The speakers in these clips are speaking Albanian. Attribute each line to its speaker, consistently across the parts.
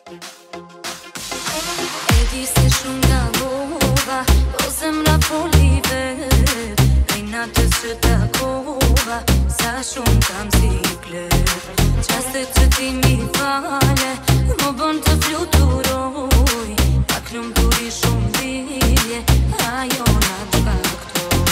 Speaker 1: E di se shumë nga mova, po zemra foli vet. Ai natës që takova, sa shumë kam si klet. Qastet që ti mi fale, më bën të fluturoj. Pak lumturi shumë dilje, ajo na shkaktoi.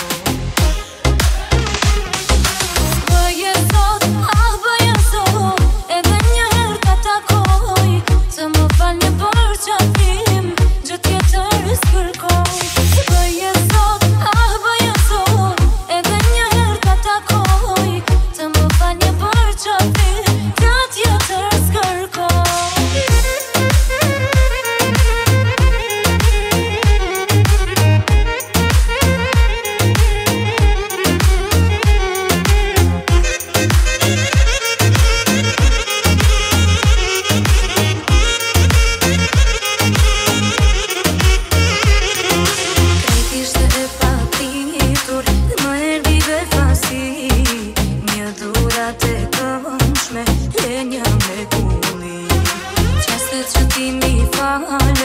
Speaker 1: Bëje sot, bëje sot, edhe njëherë ta takoj. Të më fal një për qatim, gjë tjetër s'kërkoj. Bëje sot, bëje sot, edhe njëherë ta takoj. Të më fal një për qatim, gjë tjetër s'kërkoj. Lenja me kulli, qastet që ti mi fal,